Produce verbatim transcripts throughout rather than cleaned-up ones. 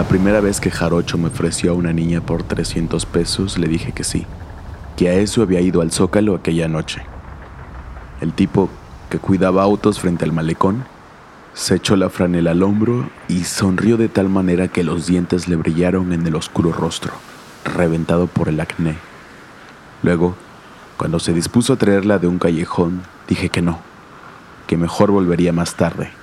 La primera vez que Jarocho me ofreció a una niña por trescientos pesos, le dije que sí, que a eso había ido al Zócalo aquella noche. El tipo que cuidaba autos frente al malecón se echó la franela al hombro y sonrió de tal manera que los dientes le brillaron en el oscuro rostro, reventado por el acné. Luego, cuando se dispuso a traerla de un callejón, dije que no, que mejor volvería más tarde.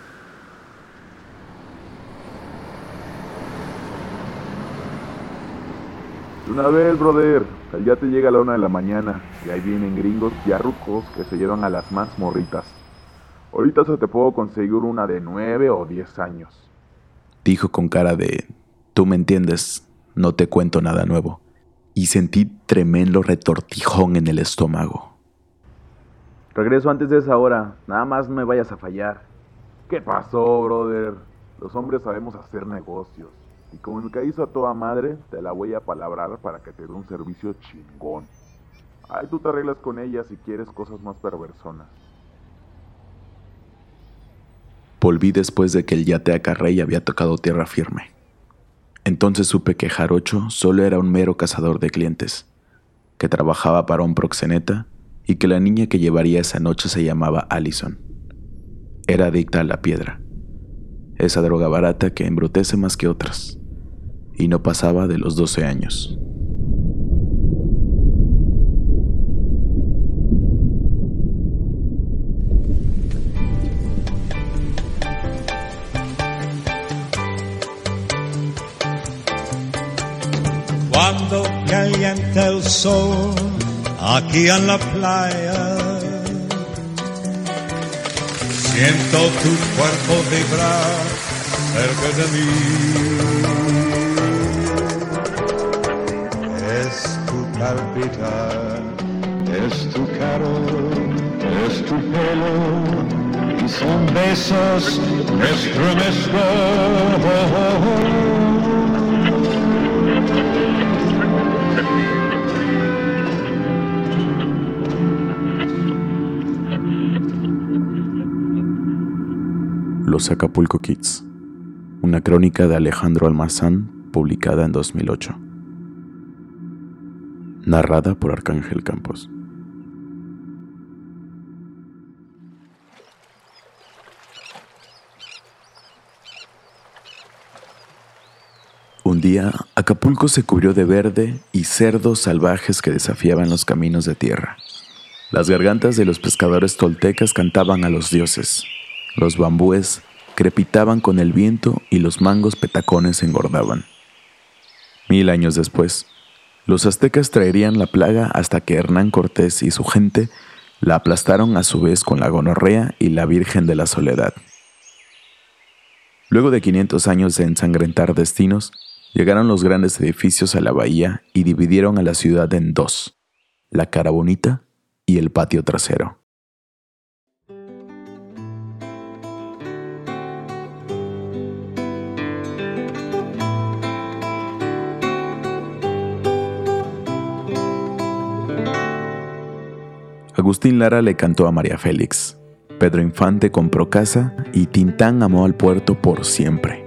Una vez, brother, el ya te llega a la una de la mañana y ahí vienen gringos ya rucos que se llevan a las más morritas. Ahorita se te puedo conseguir una de nueve o diez años. Dijo con cara de, tú me entiendes, no te cuento nada nuevo. Y sentí tremendo retortijón en el estómago. Regreso antes de esa hora, nada más no me vayas a fallar. ¿Qué pasó, brother? Los hombres sabemos hacer negocios. Y como el que hizo a toda madre, te la voy a palabrar para que te dé un servicio chingón. Ahí tú te arreglas con ella si quieres cosas más perversonas. Volví después de que el yate Acarrey había tocado tierra firme. Entonces supe que Jarocho solo era un mero cazador de clientes, que trabajaba para un proxeneta y que la niña que llevaría esa noche se llamaba Allison. Era adicta a la piedra, esa droga barata que embrutece más que otras, y no pasaba de los doce años. Cuando calienta el sol aquí en la playa, siento tu cuerpo vibrar cerca de mí. Es tu palpitar, es tu calor, es tu pelo, y son besos que estremezco. Los Acapulco Kids, una crónica de Alejandro Almazán, publicada en dos mil ocho. Narrada por Arcángel Campos. Un día, Acapulco se cubrió de verde y cerdos salvajes que desafiaban los caminos de tierra. Las gargantas de los pescadores toltecas cantaban a los dioses. Los bambúes crepitaban con el viento y los mangos petacones engordaban. Mil años después, los aztecas traerían la plaga hasta que Hernán Cortés y su gente la aplastaron a su vez con la gonorrea y la Virgen de la Soledad. Luego de quinientos años de ensangrentar destinos, llegaron los grandes edificios a la bahía y dividieron a la ciudad en dos, la cara bonita y el patio trasero. Agustín Lara le cantó a María Félix, Pedro Infante compró casa y Tintán amó al puerto por siempre.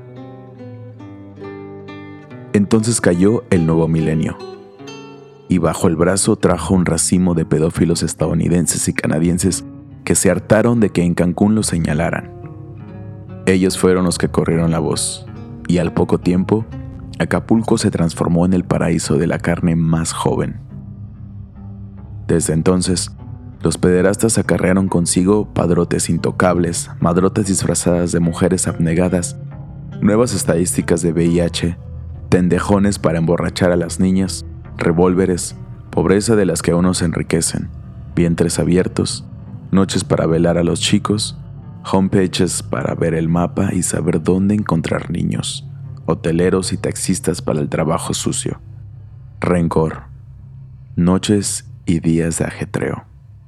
Entonces cayó el nuevo milenio, y bajo el brazo trajo un racimo de pedófilos estadounidenses y canadienses que se hartaron de que en Cancún los señalaran. Ellos fueron los que corrieron la voz, y al poco tiempo, Acapulco se transformó en el paraíso de la carne más joven. Desde entonces, los pederastas acarrearon consigo padrotes intocables, madrotas disfrazadas de mujeres abnegadas, nuevas estadísticas de V I H, tendejones para emborrachar a las niñas, revólveres, pobreza de las que aún no se enriquecen, vientres abiertos, noches para velar a los chicos, homepages para ver el mapa y saber dónde encontrar niños, hoteleros y taxistas para el trabajo sucio, rencor, noches y días de ajetreo.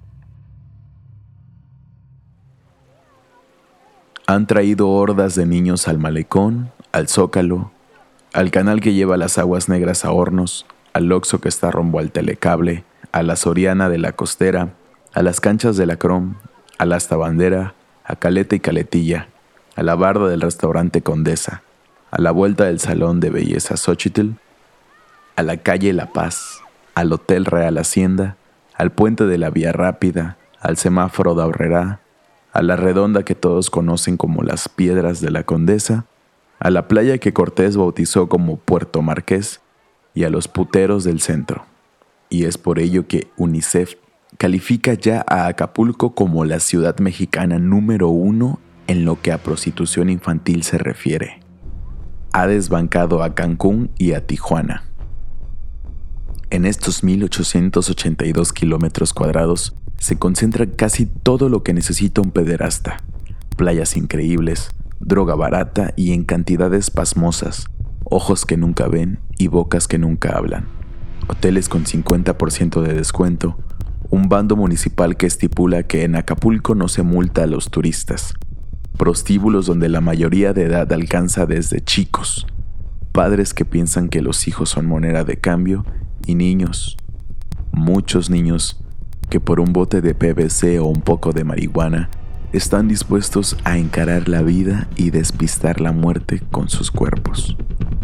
Han traído hordas de niños al malecón, al Zócalo, al canal que lleva las aguas negras a Hornos, al Oxxo que está rumbo al Telecable, a la Soriana de la Costera, a las canchas de la Crom, a la Hasta Bandera, a Caleta y Caletilla, a la barda del restaurante Condesa, a la vuelta del Salón de Belleza Xochitl, a la calle La Paz, al Hotel Real Hacienda, al puente de la Vía Rápida, al semáforo de Aurrerá, a la redonda que todos conocen como las Piedras de la Condesa, a la playa que Cortés bautizó como Puerto Marqués y a los puteros del centro. Y es por ello que UNICEF califica ya a Acapulco como la ciudad mexicana número uno en lo que a prostitución infantil se refiere. Ha desbancado a Cancún y a Tijuana. En estos mil ochocientos ochenta y dos kilómetros cuadrados se concentra casi todo lo que necesita un pederasta. Playas increíbles, droga barata y en cantidades pasmosas, ojos que nunca ven y bocas que nunca hablan, hoteles con cincuenta por ciento de descuento, un bando municipal que estipula que en Acapulco no se multa a los turistas, prostíbulos donde la mayoría de edad alcanza desde chicos, padres que piensan que los hijos son moneda de cambio y niños, muchos niños, que por un bote de P V C o un poco de marihuana están dispuestos a encarar la vida y despistar la muerte con sus cuerpos.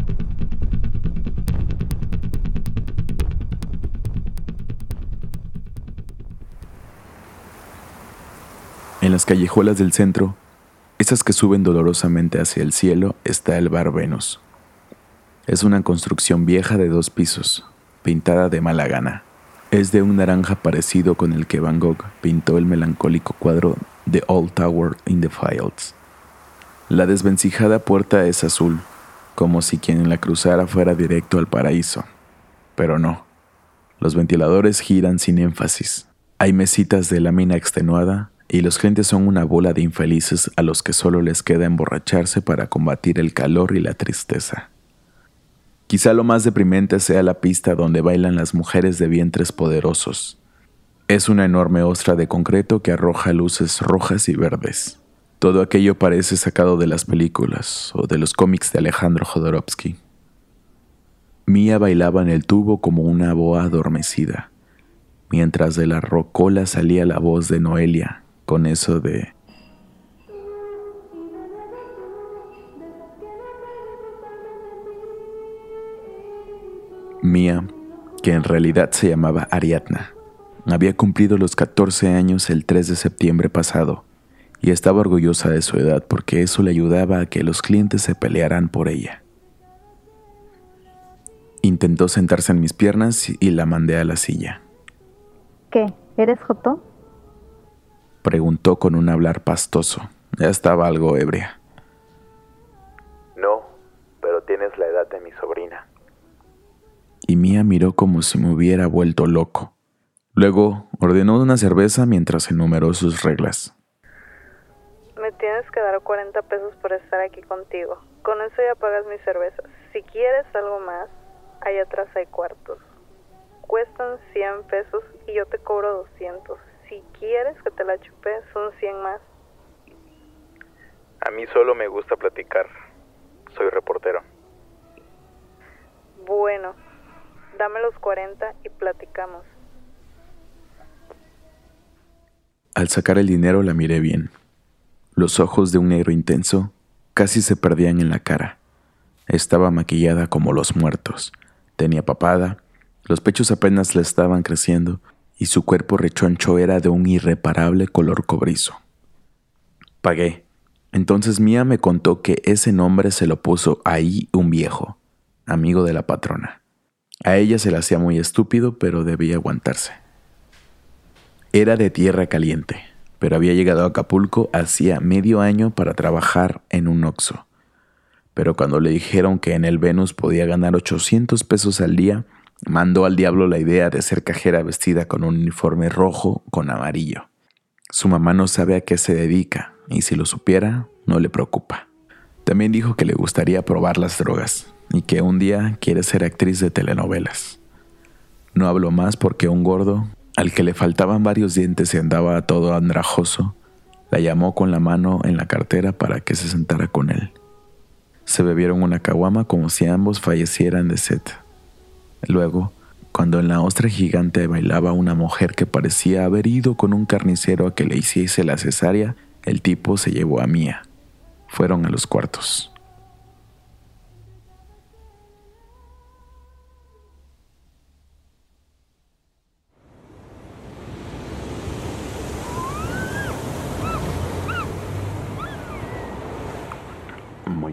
En las callejuelas del centro, esas que suben dolorosamente hacia el cielo, está el Bar Venus. Es una construcción vieja de dos pisos, pintada de mala gana. Es de un naranja parecido con el que Van Gogh pintó el melancólico cuadro The Old Tower in the Fields. La desvencijada puerta es azul, como si quien la cruzara fuera directo al paraíso. Pero no. Los ventiladores giran sin énfasis. Hay mesitas de lámina extenuada y los clientes son una bola de infelices a los que solo les queda emborracharse para combatir el calor y la tristeza. Quizá lo más deprimente sea la pista donde bailan las mujeres de vientres poderosos. Es una enorme ostra de concreto que arroja luces rojas y verdes. Todo aquello parece sacado de las películas o de los cómics de Alejandro Jodorowsky. Mía bailaba en el tubo como una boa adormecida, mientras de la rocola salía la voz de Noelia, con eso de... Mía, que en realidad se llamaba Ariadna, había cumplido los catorce años el tres de septiembre pasado y estaba orgullosa de su edad porque eso le ayudaba a que los clientes se pelearan por ella. Intentó sentarse en mis piernas y la mandé a la silla. ¿Qué? ¿Eres joto? Preguntó con un hablar pastoso. Ya estaba algo ebria. No, pero tienes la edad de mi sobrina. Y Mía miró como si me hubiera vuelto loco. Luego ordenó una cerveza mientras enumeró sus reglas. Me tienes que dar cuarenta pesos por estar aquí contigo. Con eso ya pagas mi cerveza. Si quieres algo más, allá atrás hay cuartos. Cuestan cien pesos y yo te cobro doscientos. Si quieres que te la chupe, son cien más. A mí solo me gusta platicar. Soy reportero. Bueno, dame los cuarenta y platicamos. Al sacar el dinero la miré bien. Los ojos de un negro intenso casi se perdían en la cara. Estaba maquillada como los muertos. Tenía papada, los pechos apenas le estaban creciendo y su cuerpo rechoncho era de un irreparable color cobrizo. Pagué. Entonces Mía me contó que ese nombre se lo puso ahí un viejo, amigo de la patrona. A ella se le hacía muy estúpido, pero debía aguantarse. Era de tierra caliente, pero había llegado a Acapulco hacía medio año para trabajar en un Oxxo. Pero cuando le dijeron que en el Venus podía ganar ochocientos pesos al día, mandó al diablo la idea de ser cajera vestida con un uniforme rojo con amarillo. Su mamá no sabe a qué se dedica, y si lo supiera, no le preocupa. También dijo que le gustaría probar las drogas, y que un día quiere ser actriz de telenovelas. No habló más porque un gordo, al que le faltaban varios dientes y andaba todo andrajoso, la llamó con la mano en la cartera para que se sentara con él. Se bebieron una caguama como si ambos fallecieran de sed. Luego, cuando en la ostra gigante bailaba una mujer que parecía haber ido con un carnicero a que le hiciese la cesárea, el tipo se llevó a Mía. Fueron a los cuartos.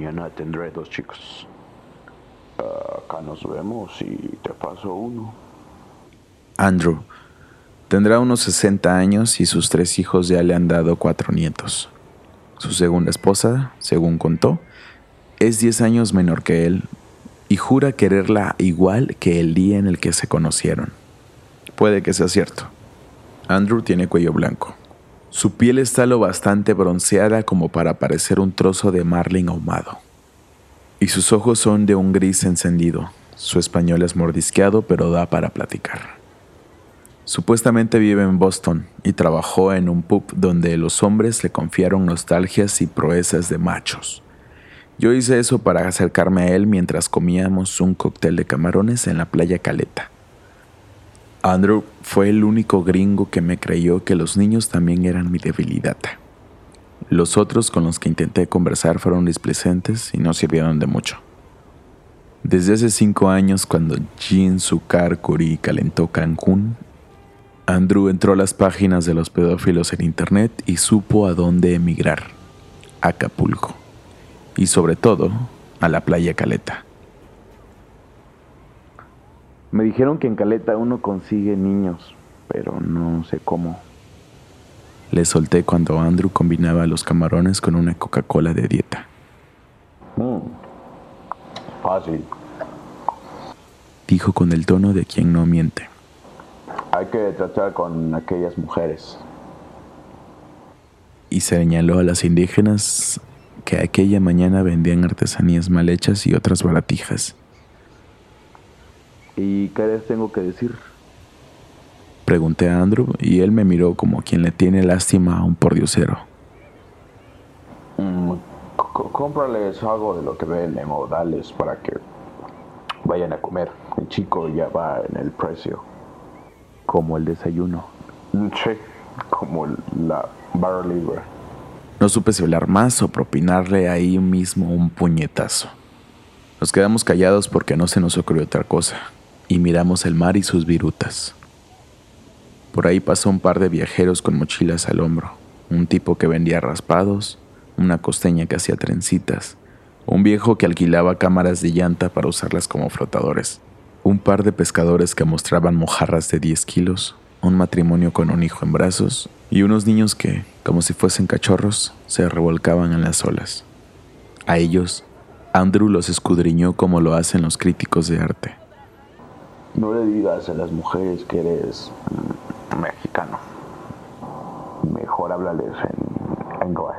Mañana tendré dos chicos. Uh, acá nos vemos y te paso uno. Andrew tendrá unos sesenta años y sus tres hijos ya le han dado cuatro nietos. Su segunda esposa, según contó, es diez años menor que él y jura quererla igual que el día en el que se conocieron. Puede que sea cierto. Andrew tiene cuello blanco. Su piel está lo bastante bronceada como para parecer un trozo de marlin ahumado. Y sus ojos son de un gris encendido. Su español es mordisqueado, pero da para platicar. Supuestamente vive en Boston y trabajó en un pub donde los hombres le confiaron nostalgias y proezas de machos. Yo hice eso para acercarme a él mientras comíamos un cóctel de camarones en la playa Caleta. Andrew fue el único gringo que me creyó que los niños también eran mi debilidad. Los otros con los que intenté conversar fueron displicentes y no sirvieron de mucho. Desde hace cinco años, cuando Jean Sucar Curie calentó Cancún, Andrew entró a las páginas de los pedófilos en internet y supo a dónde emigrar: a Acapulco. Y sobre todo, a la playa Caleta. Me dijeron que en Caleta uno consigue niños, pero no sé cómo. Le solté cuando Andrew combinaba los camarones con una Coca-Cola de dieta. Mm, fácil. Dijo con el tono de quien no miente. Hay que tratar con aquellas mujeres. Y señaló a las indígenas que aquella mañana vendían artesanías mal hechas y otras baratijas. ¿Y qué les tengo que decir? Pregunté a Andrew y él me miró como quien le tiene lástima a un pordiosero. Mm, c- cómprales algo de lo que venden o dales para que vayan a comer. El chico ya va en el precio. Como el desayuno. Sí, como la barra libre. No supe si hablar más o propinarle ahí mismo un puñetazo. Nos quedamos callados porque no se nos ocurrió otra cosa, y miramos el mar y sus virutas. Por ahí pasó un par de viajeros con mochilas al hombro, un tipo que vendía raspados, una costeña que hacía trencitas, un viejo que alquilaba cámaras de llanta para usarlas como flotadores, un par de pescadores que mostraban mojarras de diez kilos, un matrimonio con un hijo en brazos y unos niños que, como si fuesen cachorros, se revolcaban en las olas. A ellos, Andrew los escudriñó como lo hacen los críticos de arte. No le digas a las mujeres que eres mm, mexicano. Mejor háblales en inglés.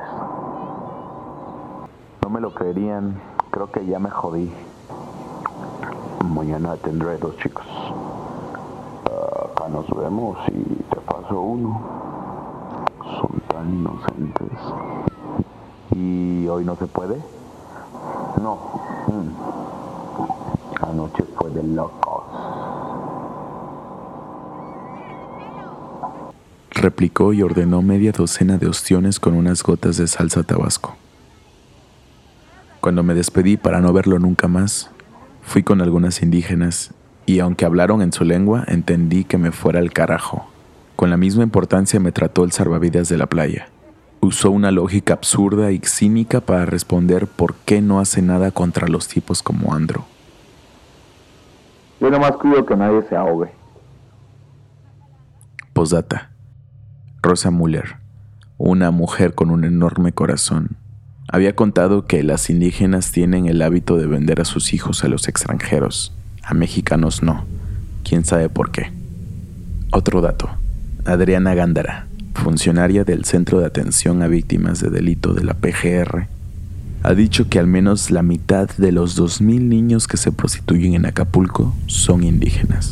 No me lo creerían. Creo que ya me jodí. Mañana tendré dos chicos. Uh, acá nos vemos y te paso uno. Son tan inocentes. ¿Y hoy no se puede? No. Mm. Anoche fue de locos. Replicó y ordenó media docena de ostiones con unas gotas de salsa tabasco. Cuando me despedí para no verlo nunca más, fui con algunas indígenas y aunque hablaron en su lengua, entendí que me fuera al carajo. Con la misma importancia me trató el salvavidas de la playa. Usó una lógica absurda y cínica para responder por qué no hace nada contra los tipos como Andrew. Yo nomás cuido que nadie se ahogue. Postdata. Rosa Muller, una mujer con un enorme corazón, había contado que las indígenas tienen el hábito de vender a sus hijos a los extranjeros. A mexicanos no. ¿Quién sabe por qué? Otro dato. Adriana Gándara, funcionaria del Centro de Atención a Víctimas de Delito de la P G R, ha dicho que al menos la mitad de los dos mil niños que se prostituyen en Acapulco son indígenas.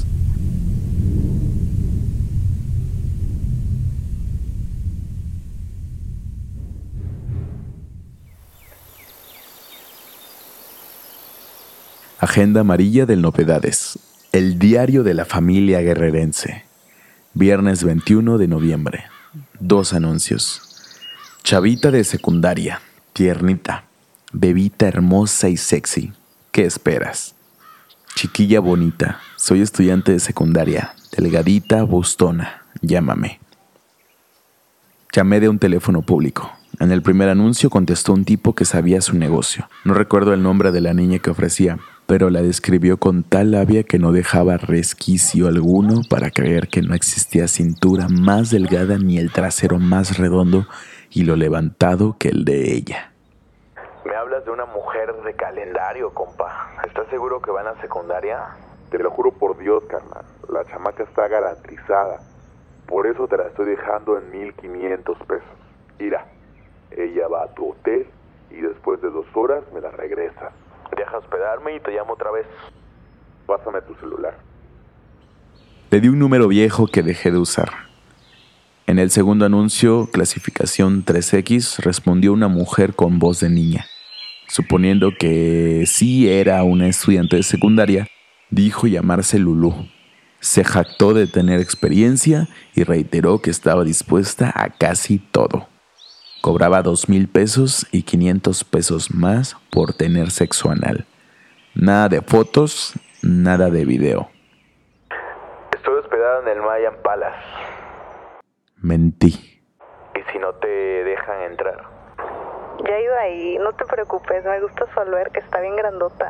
Agenda amarilla del Novedades. El diario de la familia guerrerense. Viernes veintiuno de noviembre. Dos anuncios. Chavita de secundaria. Tiernita. Bebita hermosa y sexy. ¿Qué esperas? Chiquilla bonita. Soy estudiante de secundaria. Delgadita, bostona. Llámame. Llamé de un teléfono público. En el primer anuncio contestó un tipo que sabía su negocio. No recuerdo el nombre de la niña que ofrecía, pero la describió con tal labia que no dejaba resquicio alguno para creer que no existía cintura más delgada ni el trasero más redondo y lo levantado que el de ella. Me hablas de una mujer de calendario, compa. ¿Estás seguro que van a secundaria? Te lo juro por Dios, carnal. La chamaca está garantizada. Por eso te la estoy dejando en mil quinientos pesos. Mira, ella va a tu hotel y después de dos horas me la regresas. Deja hospedarme y te llamo otra vez. Pásame tu celular. Le di un número viejo que dejé de usar. En el segundo anuncio, clasificación tres equis, respondió una mujer con voz de niña. Suponiendo que sí era una estudiante de secundaria, dijo llamarse Lulú. Se jactó de tener experiencia y reiteró que estaba dispuesta a casi todo. Cobraba dos mil pesos y quinientos pesos más por tener sexo anal. Nada de fotos, nada de video. Estoy hospedado en el Mayan Palace. Mentí. ¿Y si no te dejan entrar? Ya he ido ahí, no te preocupes, me gusta su alberca, está bien grandota.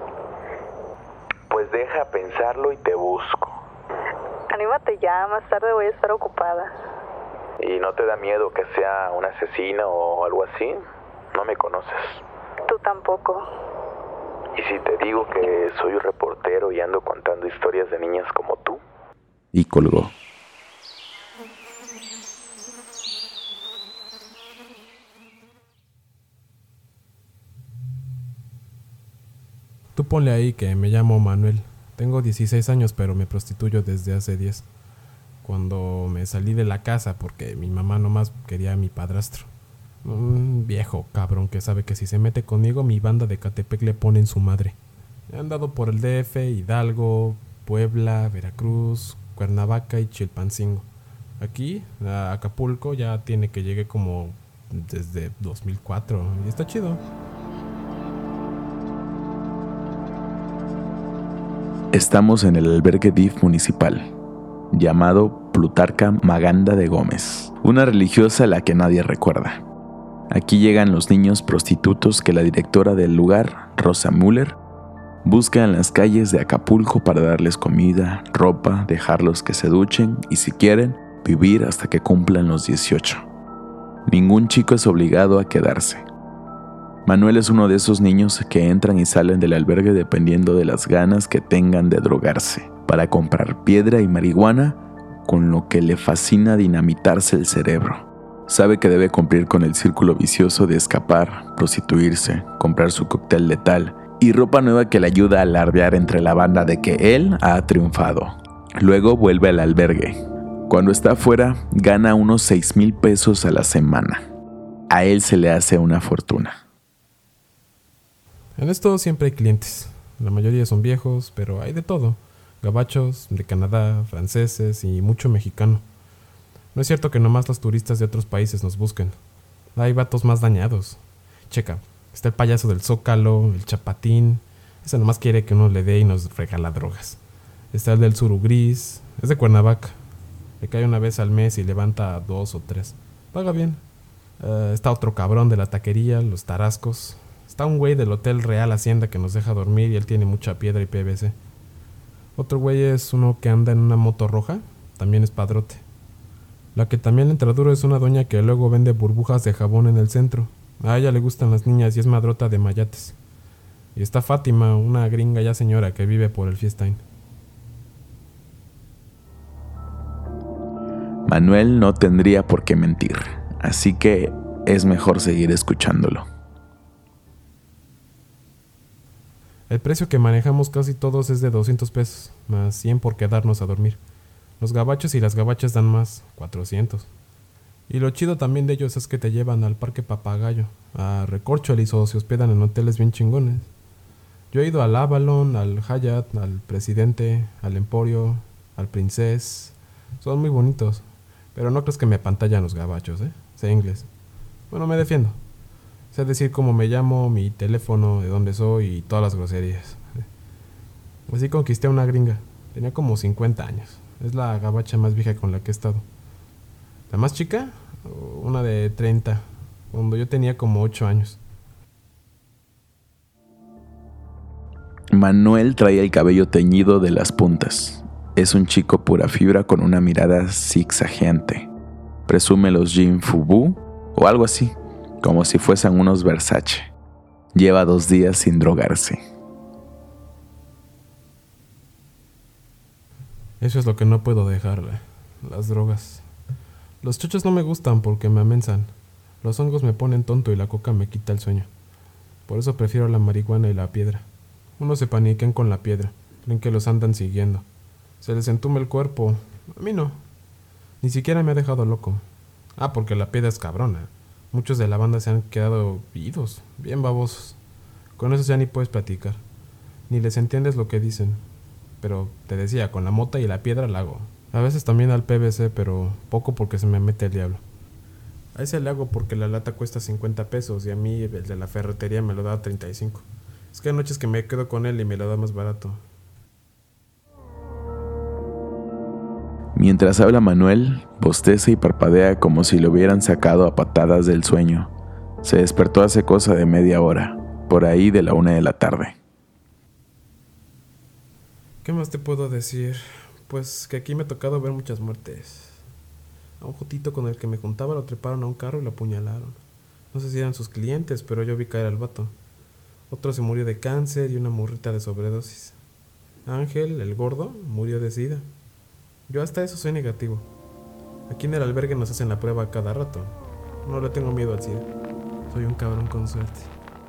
Pues deja pensarlo y te busco. Anímate ya, más tarde voy a estar ocupada. ¿Y no te da miedo que sea un asesino o algo así? No me conoces. Tú tampoco. ¿Y si te digo que soy un reportero y ando contando historias de niñas como tú? Y colgó. Tú ponle ahí que me llamo Manuel. Tengo dieciséis años, pero me prostituyo desde hace diez. Cuando me salí de la casa porque mi mamá nomás quería a mi padrastro. Un viejo cabrón que sabe que si se mete conmigo mi banda de Catepec le pone en su madre. He andado por el D F, Hidalgo, Puebla, Veracruz, Cuernavaca y Chilpancingo. Aquí, a Acapulco, ya tiene que llegué como desde dos mil cuatro y está chido. Estamos en el albergue D I F municipal, llamado Plutarca Maganda de Gómez, una religiosa a la que nadie recuerda. Aquí llegan los niños prostitutos que la directora del lugar, Rosa Müller, busca en las calles de Acapulco para darles comida, ropa, dejarlos que se duchen y, si quieren, vivir hasta que cumplan los dieciocho. Ningún chico es obligado a quedarse. Manuel es uno de esos niños que entran y salen del albergue dependiendo de las ganas que tengan de drogarse, para comprar piedra y marihuana, con lo que le fascina dinamitarse el cerebro. Sabe que debe cumplir con el círculo vicioso de escapar, prostituirse, comprar su cóctel letal y ropa nueva que le ayuda a alardear entre la banda de que él ha triunfado. Luego vuelve al albergue. Cuando está afuera, gana unos seis mil pesos a la semana. A él se le hace una fortuna. En esto siempre hay clientes. La mayoría son viejos, pero hay de todo. Gabachos, de Canadá, franceses y mucho mexicano. No es cierto que nomás los turistas de otros países nos busquen. Hay vatos más dañados. Checa, está el payaso del Zócalo, el Chapatín. Ese nomás quiere que uno le dé y nos regala drogas. Está el del Suru Gris, es de Cuernavaca. Le cae una vez al mes y levanta dos o tres. Paga bien. Uh, está otro cabrón de la taquería, los Tarascos. Está un güey del Hotel Real Hacienda que nos deja dormir y él tiene mucha piedra y P V C. Otro güey es uno que anda en una moto roja, también es padrote. La que también le entra duro es una doña que luego vende burbujas de jabón en el centro. A ella le gustan las niñas y es madrota de mayates. Y está Fátima, una gringa ya señora que vive por el Fiestain. Manuel no tendría por qué mentir, así que es mejor seguir escuchándolo. El precio que manejamos casi todos es de doscientos pesos, más cien por quedarnos a dormir. Los gabachos y las gabachas dan más, cuatrocientos. Y lo chido también de ellos es que te llevan al Parque Papagayo, a Recorcholis o se hospedan en hoteles bien chingones. Yo he ido al Avalon, al Hyatt, al Presidente, al Emporio, al Princess. Son muy bonitos, pero no crees que me apantallan los gabachos, ¿eh? Sé inglés. Bueno, me defiendo. Sé decir cómo me llamo, mi teléfono, de dónde soy y todas las groserías. Así conquisté a una gringa. Tenía como cincuenta años. Es la gabacha más vieja con la que he estado. La más chica, una de treinta. cuando yo tenía como ocho años. Manuel trae el cabello teñido de las puntas. Es un chico pura fibra con una mirada zigzagueante. Presume los jeans Fubu o algo así, como si fuesen unos Versace. Lleva dos días sin drogarse. Eso es lo que no puedo dejarle, las drogas. Los chochos no me gustan porque me amensan. Los hongos me ponen tonto y la coca me quita el sueño. Por eso prefiero la marihuana y la piedra. Unos se paniquean con la piedra, creen que los andan siguiendo. Se les entume el cuerpo. A mí no. Ni siquiera me ha dejado loco. Ah, porque la piedra es cabrona. Muchos de la banda se han quedado idos, bien babosos. Con eso ya ni puedes platicar. Ni les entiendes lo que dicen. Pero te decía, con la mota y la piedra la hago. A veces también al P V C, pero poco porque se me mete el diablo. A ese le hago porque la lata cuesta cincuenta pesos y a mí el de la ferretería me lo da treinta y cinco. Es que hay noches que me quedo con él y me lo da más barato. Mientras habla Manuel, bosteza y parpadea como si lo hubieran sacado a patadas del sueño. Se despertó hace cosa de media hora, por ahí de la una de la tarde. ¿Qué más te puedo decir? Pues que aquí me ha tocado ver muchas muertes. A un jotito con el que me juntaba lo treparon a un carro y lo apuñalaron. No sé si eran sus clientes, pero yo vi caer al vato. Otro se murió de cáncer y una morrita de sobredosis. Ángel, el gordo, murió de sida. Yo hasta eso soy negativo. Aquí en el albergue nos hacen la prueba cada rato. No le tengo miedo al SIDA. Soy un cabrón con suerte.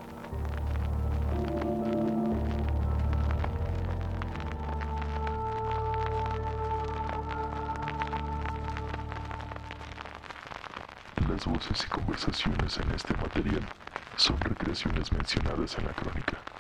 Las voces y conversaciones en este material son recreaciones mencionadas en la crónica.